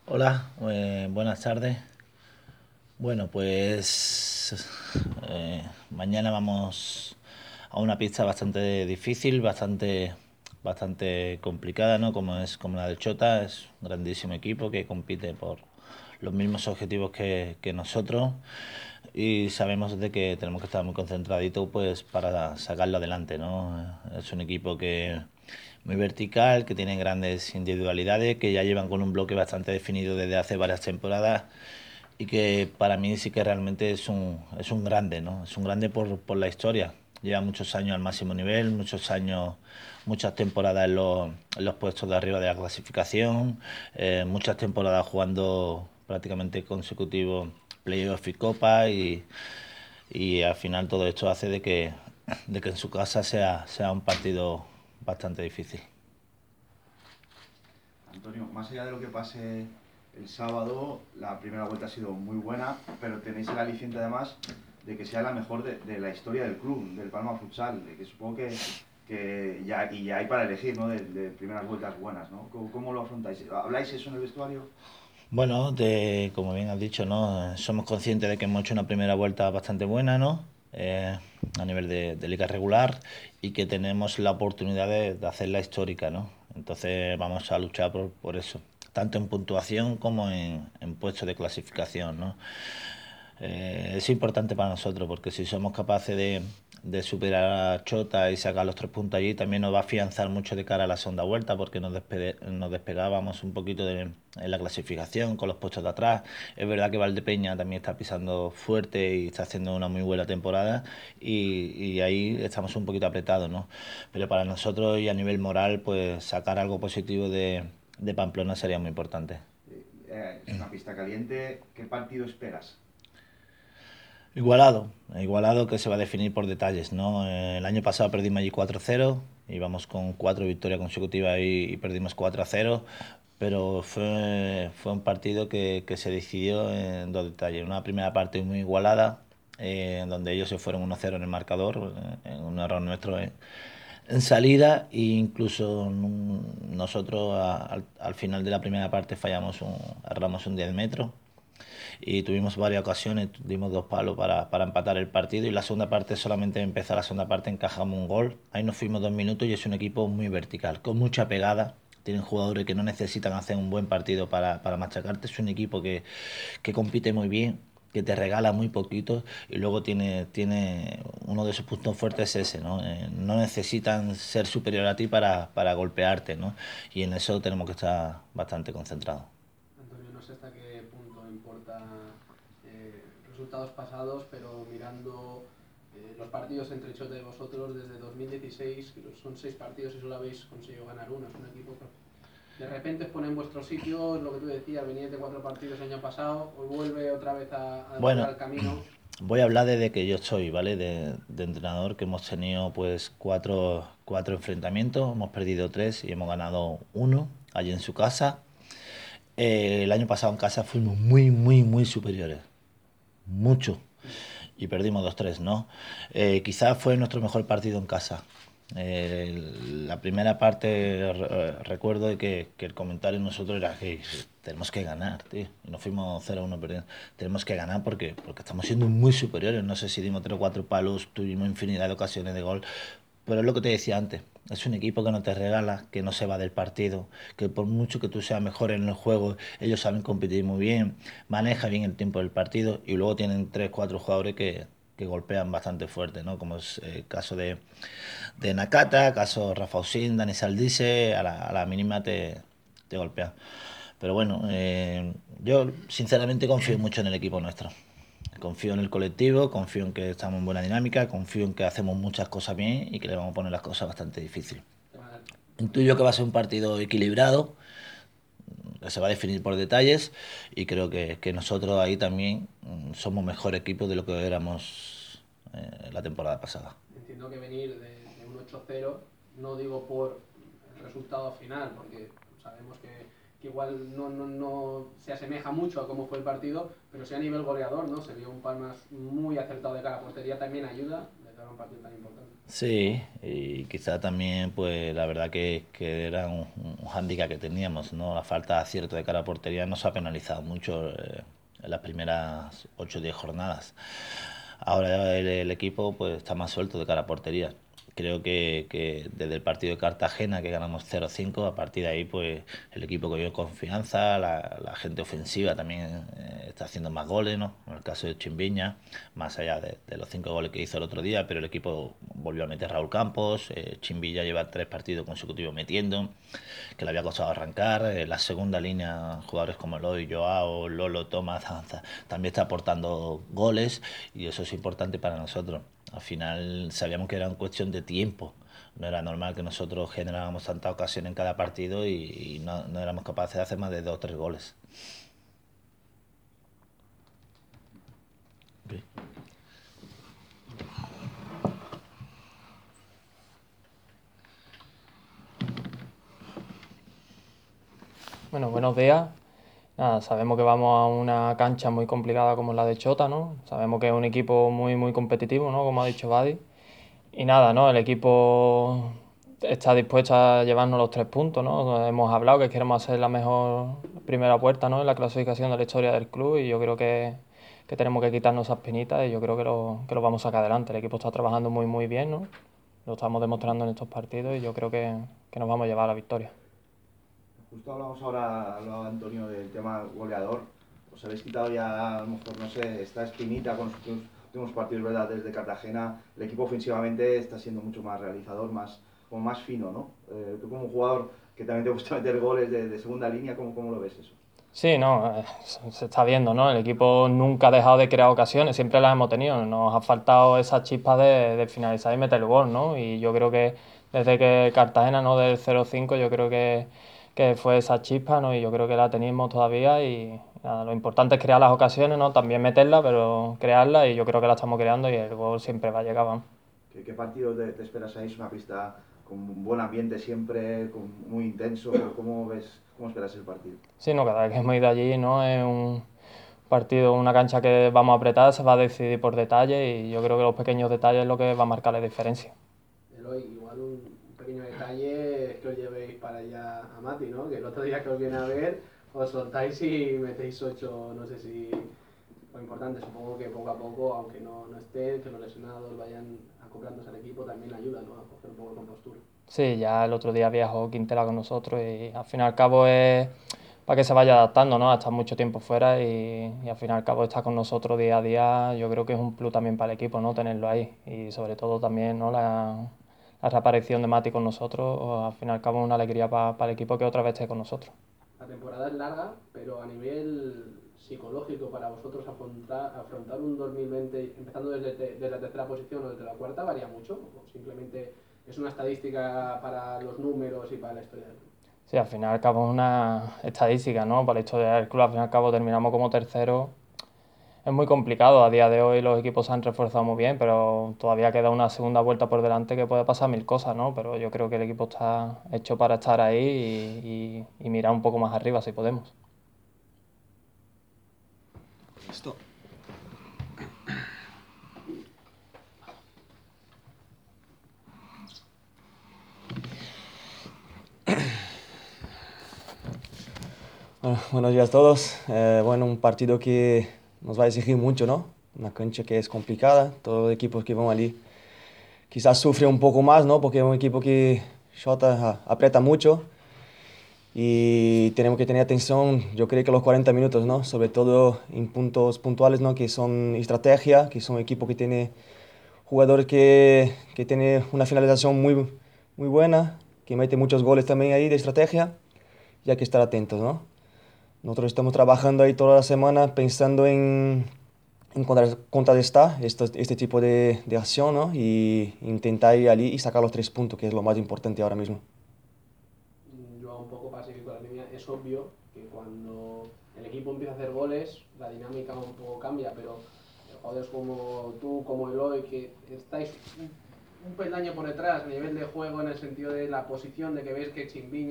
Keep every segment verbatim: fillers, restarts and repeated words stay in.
Hola, eh, buenas tardes. Bueno, pues eh, mañana vamos a una pista bastante difícil, bastante, bastante complicada, ¿no? Como es como la del Chota, es un grandísimo equipo que compite por los mismos objetivos que, que nosotros y sabemos de que tenemos que estar muy concentraditos pues para sacarlo adelante, ¿no? Es un equipo que muy vertical, que tiene grandes individualidades, que ya llevan con un bloque bastante definido desde hace varias temporadas y que para mí sí que realmente es un, es un grande, ¿no? Es un grande por, por la historia. Lleva muchos años al máximo nivel, muchos años, muchas temporadas en los, en los puestos de arriba de la clasificación, eh, muchas temporadas jugando prácticamente consecutivos playoff y copa y, y al final todo esto hace de que, de que en su casa sea, sea un partido bastante difícil. Antonio, más allá de lo que pase el sábado, la primera vuelta ha sido muy buena, pero tenéis el aliciente además de que sea la mejor de, de la historia del club, del Palma Futsal, de que supongo que, que ya, y ya hay para elegir, ¿no? De, de primeras vueltas buenas, ¿no? ¿Cómo, ¿Cómo, lo afrontáis? ¿Habláis eso en el vestuario? Bueno, de, como bien has dicho, ¿no? Somos conscientes de que hemos hecho una primera vuelta bastante buena, ¿no? Eh, a nivel de, de liga regular y que tenemos la oportunidad de, de hacerla histórica, ¿no? Entonces vamos a luchar por, por eso, tanto en puntuación como en, en puestos de clasificación, ¿no? Eh, es importante para nosotros porque si somos capaces de, de superar a Chota y sacar los tres puntos allí, también nos va a afianzar mucho de cara a la segunda vuelta porque nos, despe nos despegábamos un poquito de, en la clasificación con los puestos de atrás. Es verdad que Valdepeña también está pisando fuerte y está haciendo una muy buena temporada y, y ahí estamos un poquito apretados, ¿no? Pero para nosotros y a nivel moral, pues sacar algo positivo de, de Pamplona sería muy importante. Eh, eh, es una pista caliente. ¿Qué partido esperas? Igualado, igualado que se va a definir por detalles, ¿no? Eh, el año pasado perdimos allí cuatro cero, íbamos con cuatro victorias consecutivas y, y perdimos cuatro a cero, pero fue, fue un partido que, que se decidió en dos detalles. Una primera parte muy igualada, eh, donde ellos se fueron uno a cero en el marcador, eh, en un error nuestro en, en salida, e incluso nosotros a, al, al, final de la primera parte fallamos un, erramos un diez metros y tuvimos varias ocasiones, dimos dos palos para, para empatar el partido y la segunda parte, solamente empezar la segunda parte, encajamos un gol. Ahí nos fuimos dos minutos y es un equipo muy vertical, con mucha pegada. Tienen jugadores que no necesitan hacer un buen partido para, para machacarte. Es un equipo que, que compite muy bien, que te regala muy poquito y luego tiene, tiene uno de sus puntos fuertes es ese, ¿no? Eh, no necesitan ser superior a ti para, para golpearte, ¿no? Y en eso tenemos que estar bastante concentrados. Antonio, no sé hasta qué punto importa eh, resultados pasados, pero mirando eh, los partidos entre Chota y vosotros desde dos mil dieciséis, son seis partidos y solo habéis conseguido ganar uno. Es un equipo que de repente os pone en vuestro sitio, lo que tú decías, veníais de cuatro partidos el año pasado, hoy vuelve otra vez a, a volver Bueno, al camino. voy a hablar desde que yo estoy, ¿vale? De, de entrenador, que hemos tenido pues cuatro, cuatro enfrentamientos, hemos perdido tres y hemos ganado uno allí en su casa. Eh, el año pasado en casa fuimos muy, muy, muy superiores, mucho, y perdimos dos tres, ¿no? Eh, quizás fue nuestro mejor partido en casa. Eh, la primera parte re- recuerdo de que, que el comentario nosotros era que tenemos que ganar, tío. Y nos fuimos cero uno perdiendo. Tenemos que ganar porque, porque estamos siendo muy superiores. No sé si dimos tres o cuatro palos, tuvimos infinidad de ocasiones de gol. Pero es lo que te decía antes. Es un equipo que no te regala, que no se va del partido, que por mucho que tú seas mejor en el juego, ellos saben competir muy bien, maneja bien el tiempo del partido y luego tienen tres, cuatro jugadores que, que golpean bastante fuerte, ¿no? Como es el caso de, de Nakata, caso Rafa Osin, Dani Saldice, a la, a la mínima te, te golpean. Pero bueno, eh, yo sinceramente confío mucho en el equipo nuestro. Confío en el colectivo, confío en que estamos en buena dinámica, confío en que hacemos muchas cosas bien y que le vamos a poner las cosas bastante difíciles. Te va a dar, Intuyo que va a ser un partido equilibrado, que se va a definir por detalles y creo que, que nosotros ahí también mm, somos mejor equipo de lo que éramos eh, la temporada pasada. entiendo que venir de, de un ocho cero, no digo por el resultado final, porque sabemos que, que que igual no, no, no se asemeja mucho a cómo fue el partido, pero sí a nivel goleador, ¿no? Se vio un Palmas muy acertado de cara a portería, también ayuda de cara a un partido tan importante. Sí, y quizá también, pues la verdad que, que era un, un hándicap que teníamos, ¿no? La falta de acierto de cara a portería nos ha penalizado mucho eh, en las primeras ocho o diez jornadas. Ahora el, el equipo pues está más suelto de cara a portería. Creo que, que desde el partido de Cartagena, que ganamos cero cinco, a partir de ahí pues el equipo cogió confianza, la, la gente ofensiva también eh, está haciendo más goles, ¿no? En el caso de Chimbiña, más allá de, de los cinco goles que hizo el otro día, pero el equipo volvió a meter Raúl Campos, eh, Chimbilla lleva tres partidos consecutivos metiendo, que le había costado arrancar, eh, la segunda línea, jugadores como Eloy, Joao, Lolo, Tomás, también está aportando goles y eso es importante para nosotros. Al final sabíamos que era una cuestión de tiempo. No era normal que nosotros generáramos tanta ocasión en cada partido y, y no, no éramos capaces de hacer más de dos o tres goles. Okay. Bueno, buenos días. Nada, sabemos que vamos a una cancha muy complicada como la de Chota, ¿no? Sabemos que es un equipo muy, muy competitivo, ¿no? Como ha dicho Badi. Y nada, ¿no? El equipo está dispuesto a llevarnos los tres puntos, ¿no? Hemos hablado que queremos hacer la mejor primera puerta, ¿no? En la clasificación de la historia del club y yo creo que, que tenemos que quitarnos esas penitas y yo creo que lo, que lo vamos a sacar adelante. El equipo está trabajando muy, muy bien, ¿no? Lo estamos demostrando en estos partidos y yo creo que, que nos vamos a llevar a la victoria. Justo hablamos ahora, hablaba Antonio, del tema goleador. Os habéis quitado ya, a lo mejor, no sé, esta espinita con los últimos, últimos partidos, ¿verdad? Desde Cartagena, el equipo ofensivamente está siendo mucho más realizador, más, como más fino, ¿no? Eh, tú como jugador que también te gusta meter goles de, de segunda línea, ¿cómo, ¿cómo lo ves eso? Sí, no, eh, se está viendo, ¿no? El equipo nunca ha dejado de crear ocasiones, siempre las hemos tenido. Nos ha faltado esa chispa de, de finalizar y meter el gol, ¿no? Y yo creo que desde que Cartagena, ¿no? Del cero cinco, yo creo que, que fue esa chispa, ¿no? Y yo creo que la tenemos todavía y nada, lo importante es crear las ocasiones, ¿no? También meterlas, pero crearlas y yo creo que la estamos creando y el gol siempre va a llegar, vamos. ¿Qué, qué partido te, te esperas ahí? Es una pista con un buen ambiente siempre, con, muy intenso. ¿Cómo ves, cómo esperas el partido? Sí, no, cada vez que hemos ido allí, ¿no? Es un partido, una cancha que vamos a apretar, se va a decidir por detalle y yo creo que los pequeños detalles es lo que va a marcar la diferencia. Eloy, igual un, un pequeño detalle es que os llevéis para allá a Mati, ¿no? Que el otro día que os viene a ver os soltáis y metéis ocho, no sé si fue importante, supongo que poco a poco, aunque no, no estén, que los lesionados vayan acoplándose al equipo, también ayuda, ¿no? A coger un poco de compostura. Sí, ya el otro día viajó Quintela con nosotros y al fin y al cabo es para que se vaya adaptando, ¿no? A estar mucho tiempo fuera y, y al fin y al cabo estar con nosotros día a día, yo creo que es un plus también para el equipo, ¿no? Tenerlo ahí y sobre todo también, ¿no? La, la reaparición de Mati con nosotros, al fin y al cabo es una alegría para, para el equipo que otra vez esté con nosotros. La temporada es larga, pero a nivel psicológico para vosotros afrontar, afrontar un dos mil veinte empezando desde, desde la tercera posición o desde la cuarta varía mucho, o simplemente es una estadística para los números y para la historia del club. Sí, al fin y al cabo es una estadística, ¿no? Para la historia del club, al fin y al cabo terminamos como tercero. Es muy complicado, a día de hoy los equipos se han reforzado muy bien, pero todavía queda una segunda vuelta por delante que puede pasar mil cosas, ¿no? Pero yo creo que el equipo está hecho para estar ahí y, y, y mirar un poco más arriba si podemos. Listo. Bueno, buenos días a todos. Eh, bueno, un partido que nos va a exigir mucho, ¿no? Una cancha que es complicada. Todos los equipos que van allí quizás sufren un poco más, ¿no? Porque es un equipo que Shota aprieta mucho y tenemos que tener atención, yo creo que los cuarenta minutos, ¿no? Sobre todo en puntos puntuales, ¿no? Que son estrategia, que son equipos que tiene jugadores que, que tiene una finalización muy, muy buena, que mete muchos goles también ahí de estrategia y hay que estar atentos, ¿no? Nosotros estamos trabajando ahí toda la semana pensando en, en contra- contrarrestar esto- este tipo de, de acción, ¿no? Y intentar ir allí y sacar los tres puntos, que es lo más importante ahora mismo. Yo un poco para seguir con la línea, es obvio que cuando el equipo empieza a hacer goles, la dinámica un poco cambia, pero jugadores como tú, como Eloy, que estáis un, un peldaño por detrás a nivel de juego en el sentido de la posición, de que veis que Chimbiña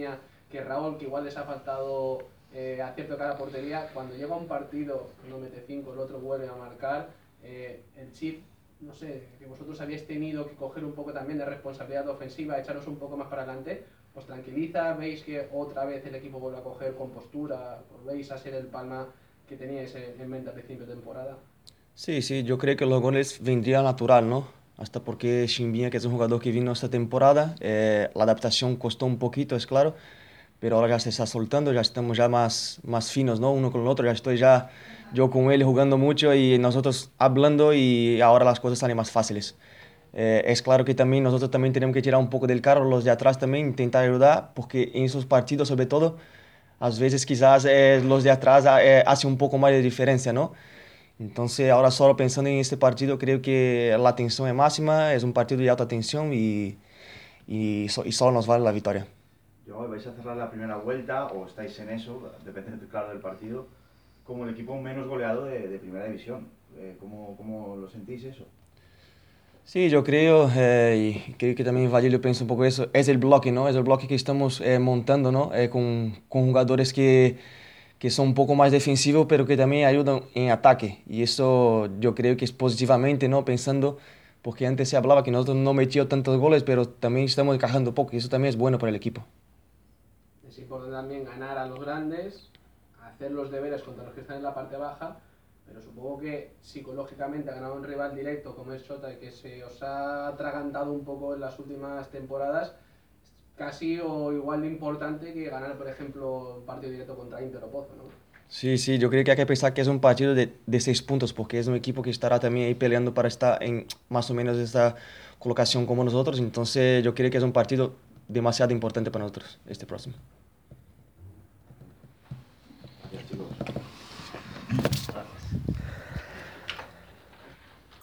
que Raúl, que igual les ha faltado eh, acierto cara a portería, cuando llega un partido, uno mete cinco, el otro vuelve a marcar, eh, el chip, no sé, que vosotros habéis tenido que coger un poco también de responsabilidad ofensiva, echaros un poco más para adelante, ¿os tranquiliza? ¿Veis que otra vez el equipo vuelve a coger compostura? ¿Veis a ser el Palma que teníais en mente al principio de temporada? Sí, sí, yo creo que los goles vendrían natural, ¿no? Hasta porque Chimbinha, que es un jugador que vino esta temporada, eh, la adaptación costó un poquito, es claro, pero ahora ya se está soltando, ya estamos ya más, más finos, ¿no? Uno con el otro, ya estoy ya yo con él jugando mucho y nosotros hablando y ahora las cosas salen más fáciles. Eh, es claro que también nosotros también tenemos que tirar un poco del carro, los de atrás también, intentar ayudar, porque en esos partidos sobre todo, a veces quizás eh, los de atrás eh, hacen un poco más de diferencia, ¿no? Entonces ahora solo pensando en este partido creo que la tensión es máxima, es un partido de alta tensión y, y, so- y solo nos vale la victoria. Yo, ¿vais a cerrar la primera vuelta o estáis en eso? Depende, claro, del partido. Como el equipo menos goleado de, de primera división. Eh, ¿cómo, ¿Cómo lo sentís eso? Sí, yo creo, eh, y creo que también Vadillo piensa un poco eso, es el bloque, ¿no? Es el bloque que estamos eh, montando, ¿no? Eh, con, con jugadores que, que son un poco más defensivos, pero que también ayudan en ataque. Y eso yo creo que es positivamente, ¿no? Pensando, porque antes se hablaba que nosotros no metíamos tantos goles, pero también estamos encajando poco, y eso también es bueno para el equipo. Es importante también ganar a los grandes, hacer los deberes contra los que están en la parte baja, pero supongo que psicológicamente ha ganado un rival directo como es Chota y que se os ha atragantado un poco en las últimas temporadas, casi o igual de importante que ganar, por ejemplo, un partido directo contra Inter o Pozo, ¿no? Sí, sí, yo creo que hay que pensar que es un partido de, de seis puntos, porque es un equipo que estará también ahí peleando para estar en más o menos esta colocación como nosotros. Entonces yo creo que es un partido demasiado importante para nosotros, este próximo.